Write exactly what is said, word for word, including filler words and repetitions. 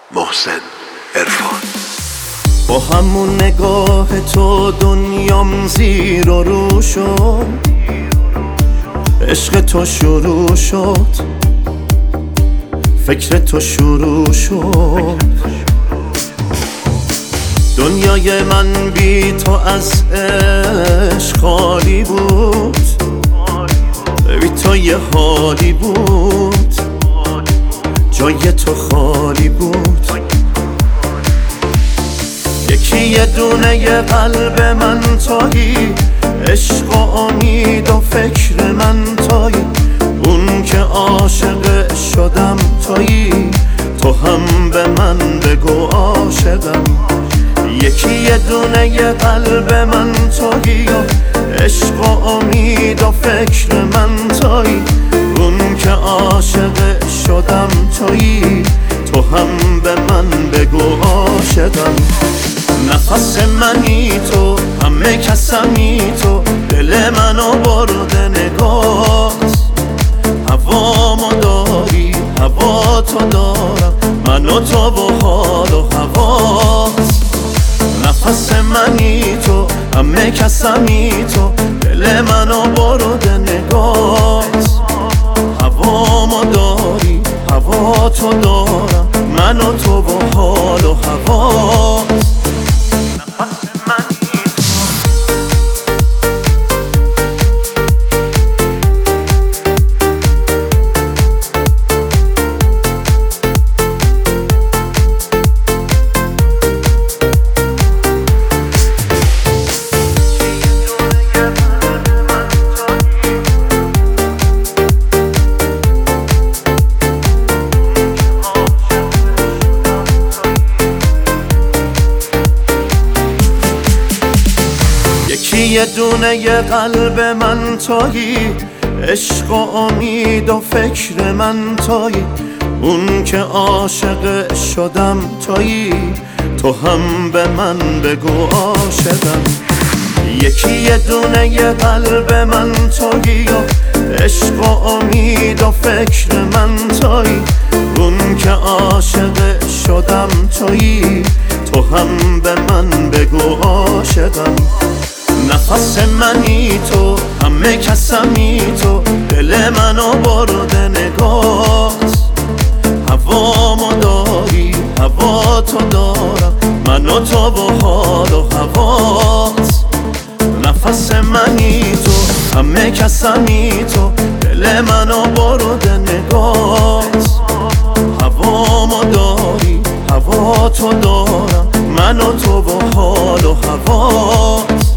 محسن عرفان. با همون نگاه تو دنیام زیر و رو شد، عشق تو شروع شد، فکر تو شروع شد. دنیای من بی تو از عشق خالی بود، بی تو یه حالی بود، جای تو خالی بود. یکی یه دونه یه قلب من تویی، عشق و امید و فکر من تویی، اون که عاشق شدم تویی، تو هم به من بگو عاشقم. یکی یه دونه یه قلب من تویی، عشق و امید و فکر من تویی، اون که عاشق شدم تویی، تو هم به من بگو عاشقم. نفس منی تو، همه کسمی تو، دل منو برده نگات. هوامو داری، هوا تو دارم، من و تو و حال و هوات. نفس منی تو، همه کسمی تو، دل منو برده نگات. هوامو داری، هوا تو دارم، من و تو و حال و هوات. یه دونه یه قلب من تویی، عشق و امید و فکر من تویی، اون که عاشق شدم تویی، تو هم به من بگو عاشقم. یکی یه دونه یه قلب من تویی، عشق و امید و فکر من تویی، اون که عاشق شدم تویی، تو هم به من بگو عاشقم. نفس منی تو، همه کسمی تو، دل منو برده نگات. هوامو داری، هوا تو دارم، من و تو و حال و هوات. نفس منی تو، همه کسمی تو، دل منو برده نگات. هوامو داری، هوا تو دارم، من و تو و حال و هوات.